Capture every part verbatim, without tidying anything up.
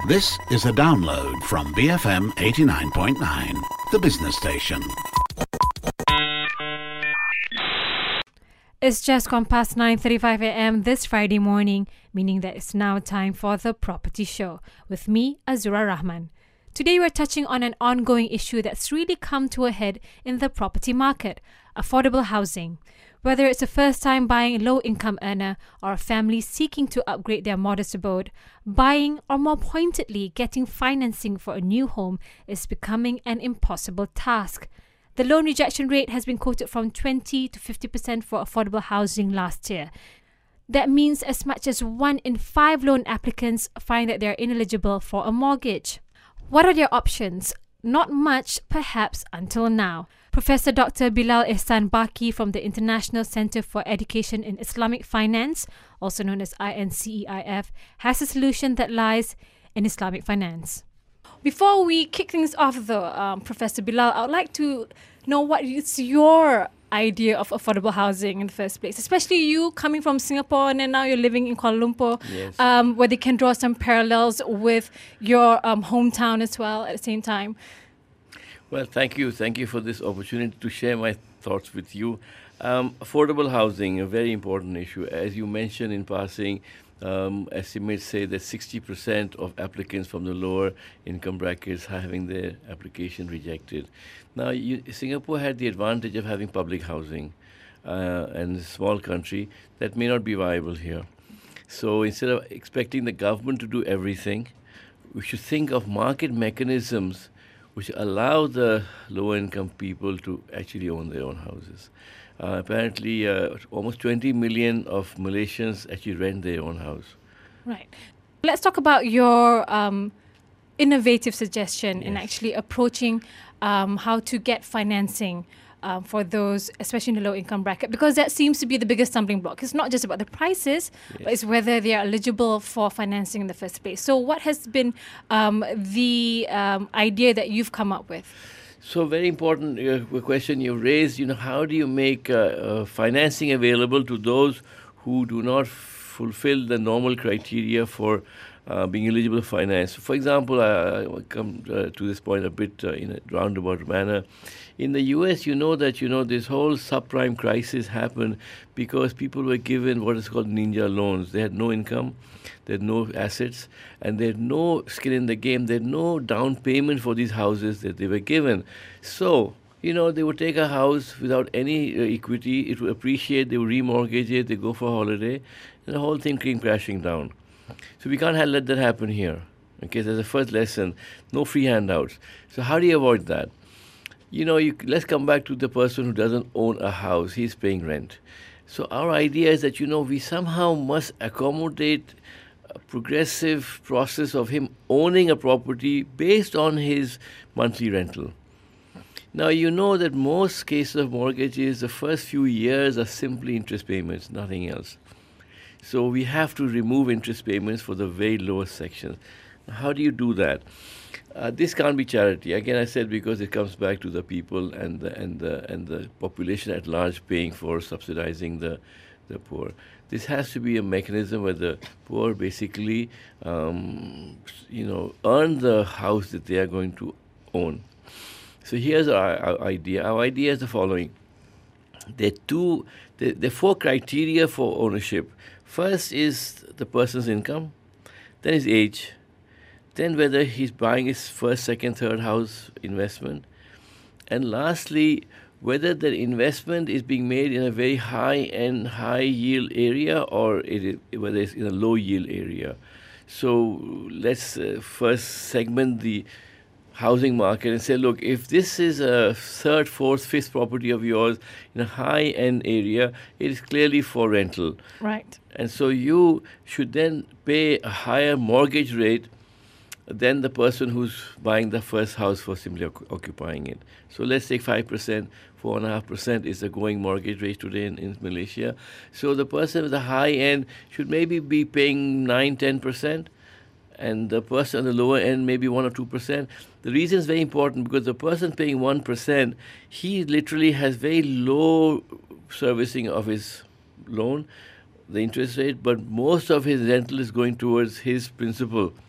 This is a download from B F M eighty-nine point nine, the business station. It's just gone past nine thirty-five a.m. this Friday morning, meaning that it's now time for The Property Show with me, Azura Rahman. Today we're touching on an ongoing issue that's really come to a head in the property market, affordable housing. Whether it's a first-time buying low-income earner or a family seeking to upgrade their modest abode, buying or more pointedly getting financing for a new home is becoming an impossible task. The loan rejection rate has been quoted from twenty to fifty percent for affordable housing last year. That means as much as one in five loan applicants find that they are ineligible for a mortgage. What are their options? Not much, perhaps, until now. Professor Doctor Bilal Ehsan Baki from the International Centre for Education in Islamic Finance, also known as I N C E I F, has a solution that lies in Islamic finance. Before we kick things off though, um, Professor Bilal, I would like to know what is your idea of affordable housing in the first place, especially you coming from Singapore and then now you're living in Kuala Lumpur, Yes. um, where they can draw some parallels with your um, hometown as well at the same time. Well, thank you. Thank you for this opportunity to share my thoughts with you. Um, affordable housing, a very important issue. As you mentioned in passing, um, estimates say that sixty percent of applicants from the lower income brackets are having their application rejected. Now, you, Singapore had the advantage of having public housing, uh, and a small country that may not be viable here. So instead of expecting the government to do everything, we should think of market mechanisms which allow the low-income people to actually own their own houses. Uh, apparently, uh, almost twenty million of Malaysians actually rent their own house. Right. Let's talk about your um, innovative suggestion in Yes. actually approaching um, how to get financing um, for those, especially in the low-income bracket, because that seems to be the biggest stumbling block. It's not just about the prices, Yes. but it's whether they are eligible for financing in the first place. So what has been um, the um, idea that you've come up with? So very important uh, question you raised, you know, how do you make uh, uh, financing available to those who do not f- fulfill the normal criteria for uh, being eligible for finance? For example, I, I will come uh, to this point a bit uh, in a roundabout manner. In the U S, you know that, you know, this whole subprime crisis happened because people were given what is called ninja loans. They had no income, they had no assets, and they had no skin in the game. They had no down payment for these houses that they were given. So, you know, they would take a house without any uh, equity. It would appreciate, they would remortgage it, they go for a holiday, and the whole thing came crashing down. So we can't have let that happen here. Okay, so that's the first lesson. No free handouts. So how do you avoid that? You know, you, let's come back to the person who doesn't own a house. He's paying rent. So our idea is that, you know, we somehow must accommodate a progressive process of him owning a property based on his monthly rental. Now, you know that most cases of mortgages, the first few years are simply interest payments, nothing else. So we have to remove interest payments for the very lowest sections. How do you do that? Uh, this can't be charity. Again, I said because it comes back to the people and the and the and the population at large paying for subsidizing the the poor. This has to be a mechanism where the poor basically, um, you know, earn the house that they are going to own. So here's our, our idea. Our idea is the following: there are two, there, there are four criteria for ownership. First is the person's income, then his age. Then whether he's buying his first, second, third house investment. And lastly, whether the investment is being made in a very high-end, high-yield area or it is, whether it's in a low-yield area. So let's uh, first segment the housing market and say, look, if this is a third, fourth, fifth property of yours in a high-end area, it is clearly for rental. Right. And so you should then pay a higher mortgage rate than the person who's buying the first house for simply oc- occupying it. So let's take five percent, four point five percent is the going mortgage rate today in, in Malaysia. So the person with the high end should maybe be paying nine, ten percent, and the person on the lower end maybe one or two percent. The reason is very important because the person paying one percent, he literally has very low servicing of his loan, the interest rate, but most of his rental is going towards his principal.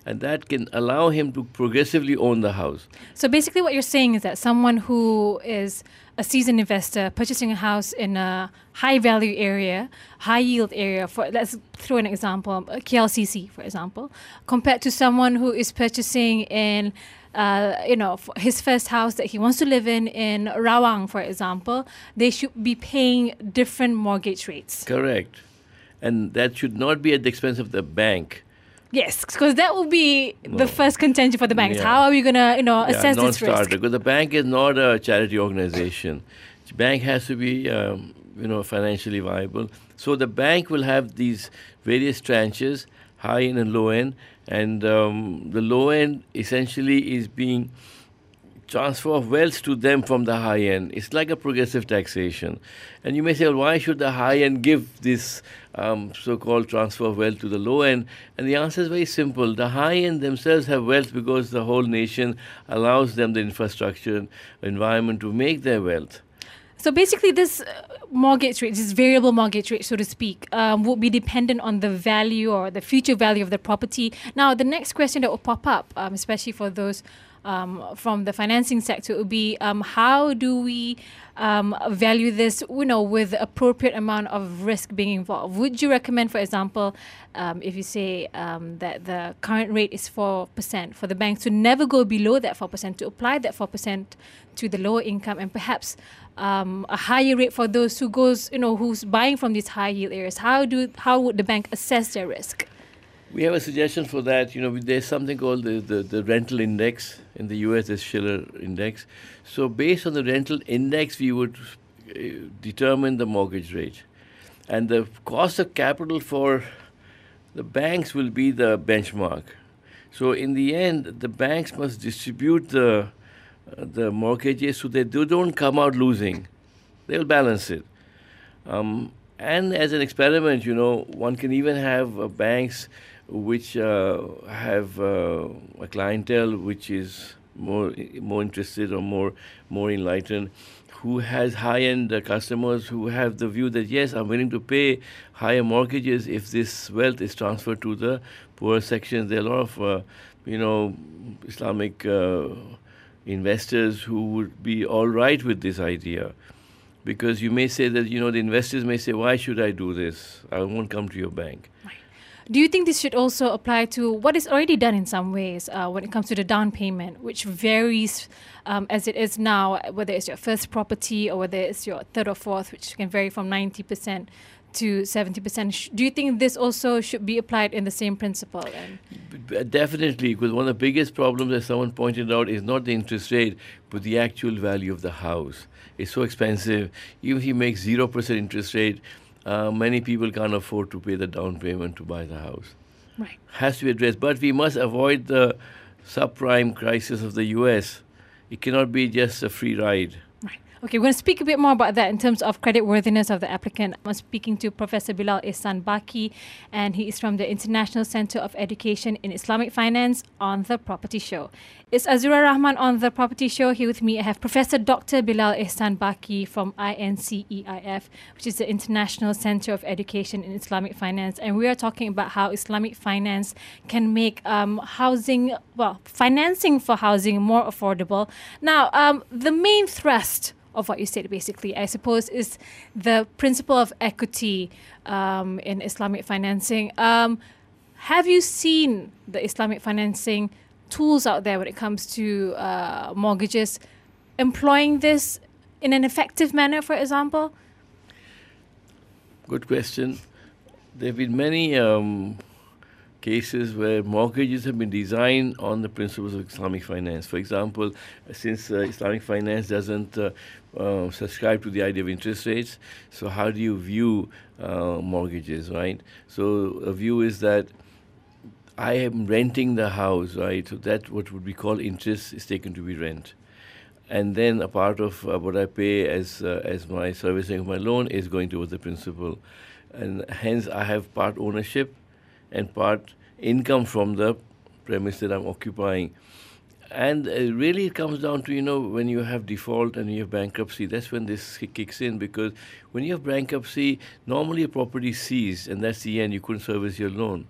and that can allow him to progressively own the house. So basically what you're saying is that someone who is a seasoned investor purchasing a house in a high value area, high yield area, for let's throw an example, K L C C, for example, compared to someone who is purchasing in Uh, you know, for his first house that he wants to live in, in Rawang, for example, they should be paying different mortgage rates. Correct. And that should not be at the expense of the bank. Yes, because that will be No. the first contention for the banks. Yeah. How are we going to, you know, Yeah, assess this non-starter, risk? because the bank is not a charity organization. The bank has to be, um, you know, financially viable. So the bank will have these various tranches, high end and low end, and um, the low end essentially is being transfer of wealth to them from the high end. It's like a progressive taxation. And you may say, well, why should the high end give this um, so-called transfer of wealth to the low end? And the answer is very simple. The high end themselves have wealth because the whole nation allows them the infrastructure and environment to make their wealth. So basically, this uh, mortgage rate, this variable mortgage rate, so to speak, um, would be dependent on the value or the future value of the property. Now, the next question that will pop up, um, especially for those um, from the financing sector, would be um, how do we um, value this, you know, with the appropriate amount of risk being involved? Would you recommend, for example, um, if you say um, that the current rate is four percent, for the banks to never go below that four percent, to apply that four percent to the lower income, and perhaps um, a higher rate for those who goes, you know, who's buying from these high yield areas? How do how would the bank assess their risk? We have a suggestion for that. You know, there's something called the, the, the rental index. In the U S, there's Schiller index. So based on the rental index, we would uh, determine the mortgage rate. And the cost of capital for the banks will be the benchmark. So in the end, the banks must distribute the, uh, the mortgages so that they don't come out losing. They'll balance it. Um, and as an experiment, you know, one can even have uh, banks which uh, have uh, a clientele which is more more interested or more more enlightened, who has high-end uh, customers who have the view that, yes, I'm willing to pay higher mortgages if this wealth is transferred to the poorer sections. There are a lot of, uh, you know, Islamic uh, investors who would be all right with this idea. Because you may say that, you know, the investors may say, why should I do this? I won't come to your bank. Right. Do you think this should also apply to what is already done in some ways uh, when it comes to the down payment, which varies um, as it is now, whether it's your first property or whether it's your third or fourth, which can vary from ninety percent to seventy percent. Do you think this also should be applied in the same principle? And Definitely, because one of the biggest problems, as someone pointed out, is not the interest rate, but the actual value of the house. It's so expensive. Even if you make zero percent interest rate, uh, many people can't afford to pay the down payment to buy the house. Right. Has to be addressed. But we must avoid the subprime crisis of the U S. It cannot be just a free ride. Right. Okay, we're going to speak a bit more about that in terms of creditworthiness of the applicant. I'm speaking to Professor Bilal Ehsan Baki, and he is from the International Center of Education in Islamic Finance on The Property Show. It's Azura Rahman on The Property Show. Here with me, I have Professor Doctor Bilal Ehsan Baki from I N C E I F, which is the International Center of Education in Islamic Finance. And we are talking about how Islamic finance can make um, housing, well, financing for housing more affordable. Now, um, the main thrust of what you said, basically, I suppose, is the principle of equity um, in Islamic financing. Um, have you seen the Islamic financing tools out there when it comes to uh, mortgages employing this in an effective manner, for example? Good question. There have been many um, cases where mortgages have been designed on the principles of Islamic finance. For example, since uh, Islamic finance doesn't uh, uh, subscribe to the idea of interest rates, so how do you view uh, mortgages, right? So a view is that I am renting the house, right? So that what would be called interest is taken to be rent. And then a part of uh, what I pay as uh, as my servicing of my loan is going towards the principal. And hence I have part ownership and part income from the premise that I'm occupying. And uh, really it comes down to, you know, when you have default and you have bankruptcy, that's when this kicks in, because when you have bankruptcy, normally a property is seized, and that's the end, you couldn't service your loan.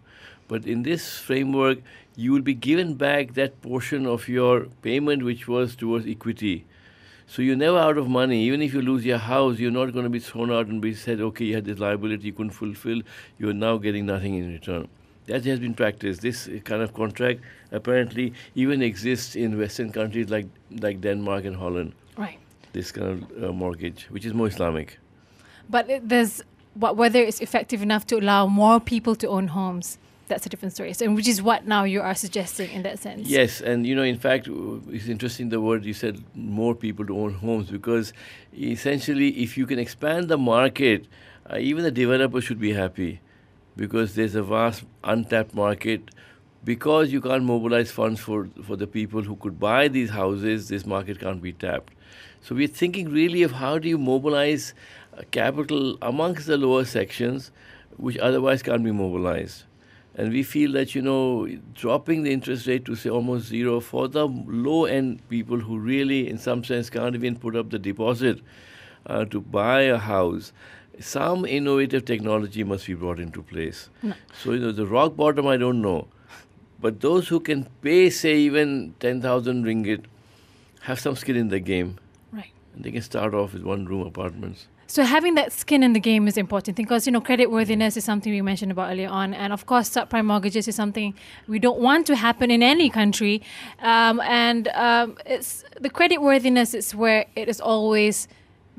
But in this framework, you will be given back that portion of your payment which was towards equity. So you're never out of money. Even if you lose your house, you're not going to be thrown out and be said, okay, you had this liability you couldn't fulfill. You're now getting nothing in return. That has been practiced. This kind of contract apparently even exists in Western countries like, like Denmark and Holland. Right. This kind of uh, mortgage, which is more Islamic. But it, there's what, whether it's effective enough to allow more people to own homes. That's a different story. So, and which is what now you are suggesting in that sense. Yes, and you know, in fact, it's interesting the word you said, more people to own homes, because essentially, if you can expand the market, uh, even the developer should be happy, because there's a vast untapped market. Because you can't mobilize funds for, for the people who could buy these houses, this market can't be tapped. So we're thinking really of how do you mobilize uh, capital amongst the lower sections, which otherwise can't be mobilized. And we feel that, you know, dropping the interest rate to, say, almost zero for the low-end people who really, in some sense, can't even put up the deposit uh, to buy a house, some innovative technology must be brought into place. No. So, you know, the rock bottom, I don't know. But those who can pay, say, even ten thousand ringgit, have some skin in the game. Right. And they can start off with one-room apartments. So having that skin in the game is important because, you know, creditworthiness is something we mentioned about earlier on. And of course, subprime mortgages is something we don't want to happen in any country. Um, and um, it's the creditworthiness is where it is always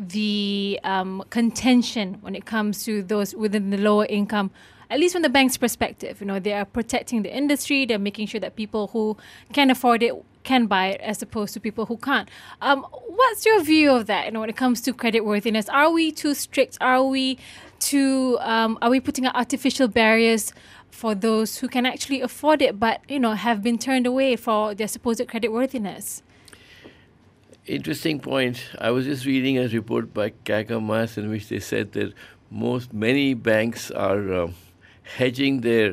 the um, contention when it comes to those within the lower income, at least from the bank's perspective. You know, they are protecting the industry. They're making sure that people who can afford it can buy it as opposed to people who can't. Um, what's your view of that? You know, when it comes to creditworthiness, are we too strict? Are we too? Um, are we putting up artificial barriers for those who can actually afford it, but you know have been turned away for their supposed creditworthiness? Interesting point. I was just reading a report by Kakamas in which they said that most many banks are uh, hedging their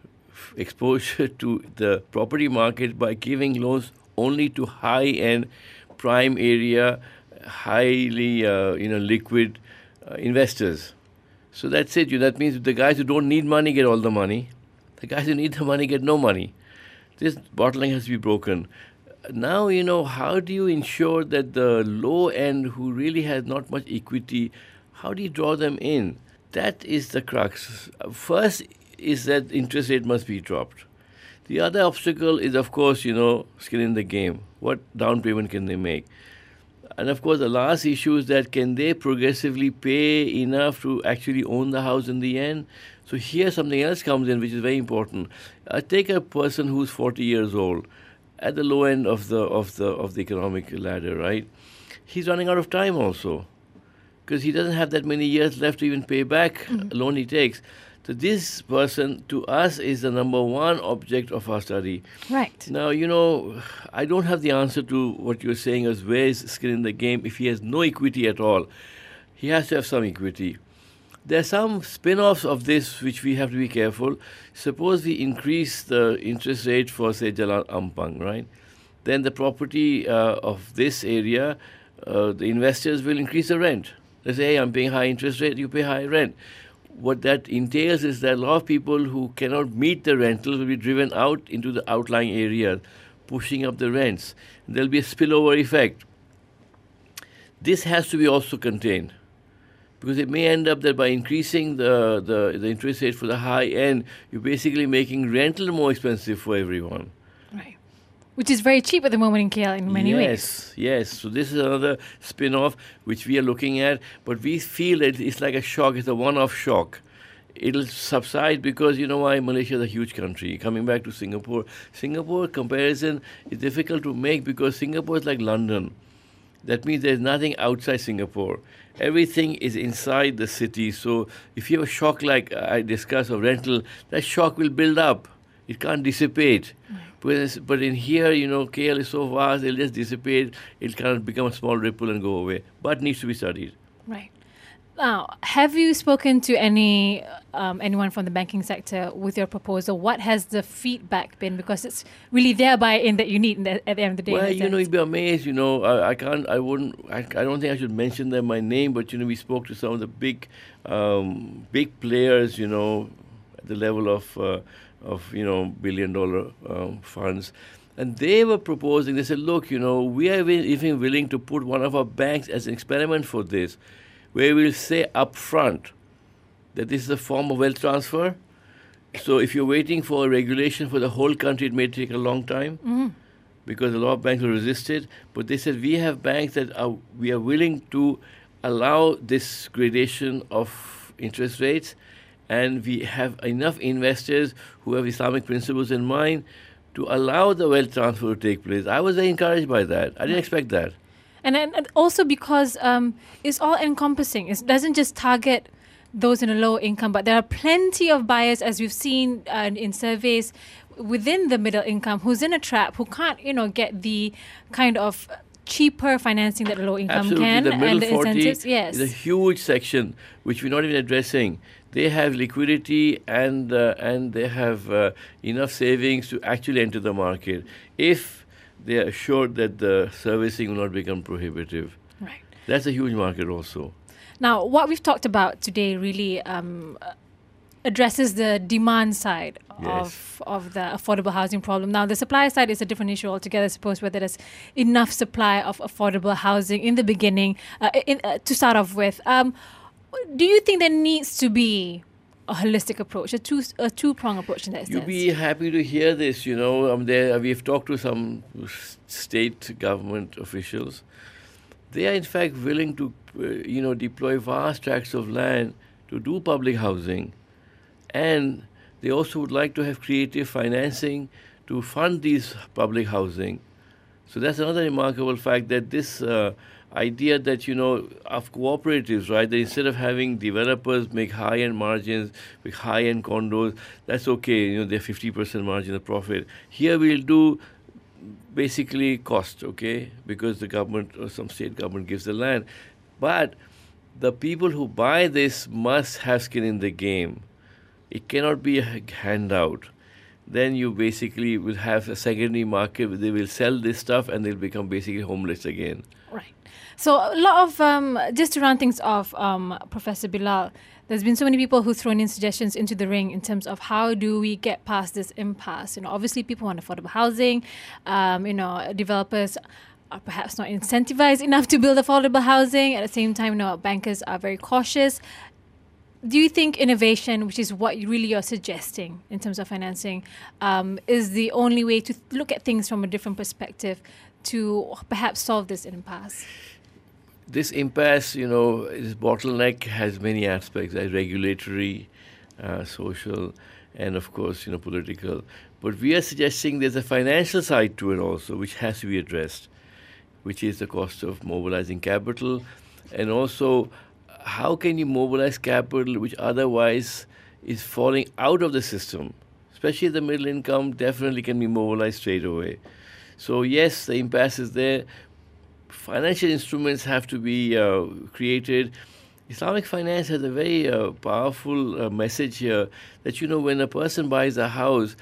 exposure to the property market by giving loans only to high-end, prime area, highly uh, you know liquid uh, investors. So that's it. You that means the guys who don't need money get all the money. The guys who need the money get no money. This bottleneck has to be broken. Now, you know, how do you ensure that the low end who really has not much equity, how do you draw them in? That is the crux. First is that interest rate must be dropped. The other obstacle is, of course, you know, skin in the game. What down payment can they make? And, of course, the last issue is that can they progressively pay enough to actually own the house in the end? So here something else comes in, which is very important. Uh, take a person who's forty years old, at the low end of the of the of the economic ladder, right? He's running out of time also, because he doesn't have that many years left to even pay back mm-hmm. a loan he takes. So this person, to us, is the number one object of our study. Right. Now, you know, I don't have the answer to what you're saying as where is skin in the game if he has no equity at all. He has to have some equity. There are some spin-offs of this which we have to be careful. Suppose we increase the interest rate for, say, Jalan Ampang, right? Then the property uh, of this area, uh, the investors will increase the rent. They say, hey, I'm paying high interest rate, you pay high rent. What that entails is that a lot of people who cannot meet the rentals will be driven out into the outlying areas, pushing up the rents. There'll be a spillover effect. This has to be also contained, because it may end up that by increasing the, the, the interest rate for the high end, you're basically making rental more expensive for everyone. Right. Which is very cheap at the moment in K L in many yes, ways. Yes, yes. So this is another spin-off which we are looking at, but we feel that it's like a shock. It's a one-off shock. It'll subside because, you know why, Malaysia is a huge country. Coming back to Singapore, Singapore comparison is difficult to make because Singapore is like London. That means there's nothing outside Singapore. Everything is inside the city. So if you have a shock like I discussed of rental, that shock will build up. It can't dissipate. Right. But, but in here, you know, K L is so vast, it'll just dissipate. It can't become a small ripple and go away. But needs to be studied. Right. Now, have you spoken to any um, anyone from the banking sector with your proposal? What has the feedback been? Because it's really their buy-in that you need in the, at the end of the day. Well, you know, you'd be amazed. You know, I, I can't, I wouldn't, I, I don't think I should mention them by name. But you know, we spoke to some of the big, um, big players. You know, at the level of uh, of you know billion dollar um, funds. And they were proposing, they said, look, you know, we are even willing to put one of our banks as an experiment for this, where we'll say up front that this is a form of wealth transfer. So if you're waiting for a regulation for the whole country, it may take a long time mm-hmm. because a lot of banks will resist it. But they said, we have banks that are, we are willing to allow this gradation of interest rates, and we have enough investors who have Islamic principles in mind to allow the wealth transfer to take place. I was very encouraged by that. I didn't expect that. And, and also because um, it's all encompassing. It doesn't just target those in a low income, but there are plenty of buyers, as we've seen uh, in surveys, within the middle income who's in a trap, who can't, you know, get the kind of cheaper financing that a low income Absolutely. can. The middle and the forty incentives, yes. is a huge section which we're not even addressing. They have liquidity and uh, and they have uh, enough savings to actually enter the market if they are assured that the servicing will not become prohibitive. Right. That's a huge market also. Now, what we've talked about today really um, addresses the demand side yes. of of the affordable housing problem. Now, the supply side is a different issue altogether, I suppose, whether there's enough supply of affordable housing in the beginning uh, in, uh, to start off with. Um, do you think there needs to be a holistic approach, a two a two prong approach in that sense? You'll be happy to hear this. You know, um, there we've talked to some state government officials. They are in fact willing to, uh, you know, deploy vast tracts of land to do public housing, and they also would like to have creative financing to fund these public housing. So that's another remarkable fact, that this uh, idea that, you know, of cooperatives, right, that instead of having developers make high-end margins, make high-end condos, that's okay, you know, they're fifty percent margin of profit. Here we'll do basically cost, okay, because the government or some state government gives the land. But the people who buy this must have skin in the game. It cannot be a handout. Then you basically will have a secondary market where they will sell this stuff and they'll become basically homeless again. Right. So a lot of, um, just to round things off, um, Professor Bilal, there's been so many people who've thrown in suggestions into the ring in terms of how do we get past this impasse. You know, obviously people want affordable housing. Um, you know, developers are perhaps not incentivized enough to build affordable housing. At the same time, you know, bankers are very cautious. Do you think innovation, which is what really you're suggesting in terms of financing, um, is the only way to look at things from a different perspective to perhaps solve this impasse? This impasse, you know, this bottleneck has many aspects, like regulatory, uh, social, and of course, you know, political. But we are suggesting there's a financial side to it also, which has to be addressed, which is the cost of mobilizing capital, and also how can you mobilize capital which otherwise is falling out of the system, especially the middle income definitely can be mobilized straight away. So yes, the impasse is there. Financial instruments have to be uh, created. Islamic finance has a very uh, powerful uh, message here that, you know, when a person buys a house,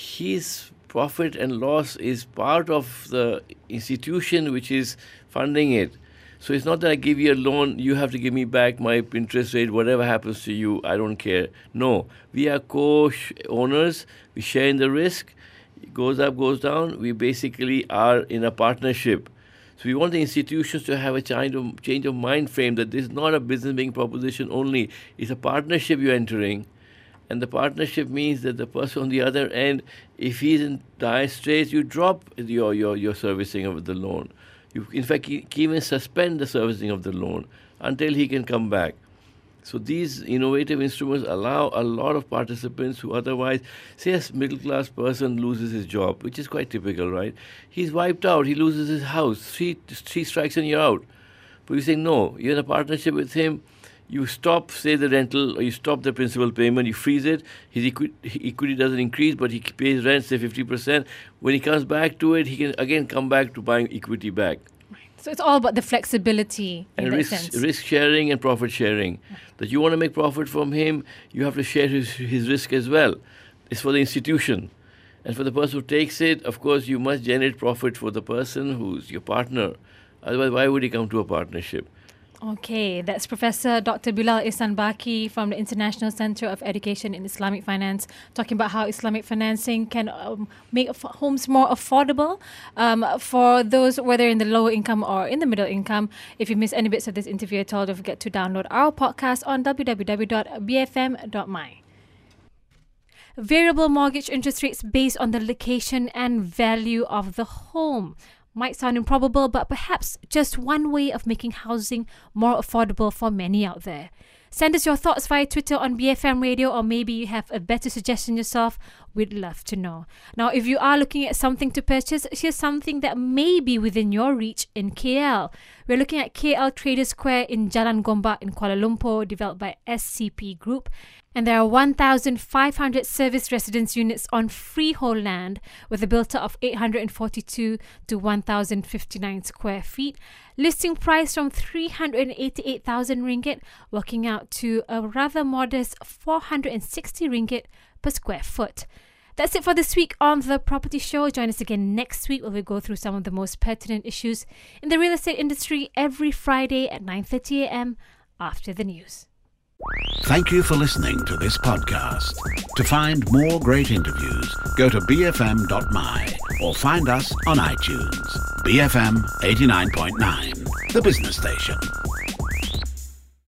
his profit and loss is part of the institution which is funding it. So it's not that I give you a loan, you have to give me back my interest rate, whatever happens to you, I don't care. No, we are co-owners, we share in the risk, it goes up, goes down, we basically are in a partnership. So we want the institutions to have a change of, change of mind frame that this is not a business banking proposition only, it's a partnership you're entering. And the partnership means that the person on the other end, if he's in dire straits, you drop your, your, your servicing of the loan. You, in fact, you can even suspend the servicing of the loan until he can come back. So these innovative instruments allow a lot of participants who otherwise, say a middle-class person loses his job, which is quite typical, right? He's wiped out, he loses his house, three, three strikes and you're out. But you say, no, you're in a partnership with him, you stop, say, the rental, or you stop the principal payment, you freeze it, his equi- equity doesn't increase, but he pays rent, say fifty percent. When he comes back to it, he can again come back to buying equity back. Right. So it's all about the flexibility in and that risk, sense. risk sharing and profit sharing. Right. That you want to make profit from him, you have to share his, his risk as well. It's for the institution. And for the person who takes it, of course, you must generate profit for the person who's your partner. Otherwise, why would he come to a partnership? Okay, that's Professor Doctor Bilal Ihsan Baki from the International Centre of Education in Islamic Finance, talking about how Islamic financing can um, make f- homes more affordable um, for those, whether in the lower income or in the middle income. If you miss any bits of this interview at all, don't forget to download our podcast on w w w dot b f m dot m y. Variable mortgage interest rates based on the location and value of the home. Might sound improbable, but perhaps just one way of making housing more affordable for many out there. Send us your thoughts via Twitter on B F M Radio, or maybe you have a better suggestion yourself. We'd love to know. Now, if you are looking at something to purchase, here's something that may be within your reach in K L. We're looking at K L Trader Square in Jalan Gombak in Kuala Lumpur, developed by S C P Group. And there are one thousand five hundred service residence units on freehold land with a built-up of eight hundred forty-two to one thousand fifty-nine square feet. Listing price from three hundred eighty-eight thousand ringgit, working out to a rather modest four hundred sixty ringgit per square foot. That's it for this week on The Property Show. Join us again next week where we go through some of the most pertinent issues in the real estate industry every Friday at nine thirty a.m. after the news. Thank you for listening to this podcast. To find more great interviews, go to b f m dot m y or find us on iTunes. B F M eighty-nine point nine, the business station.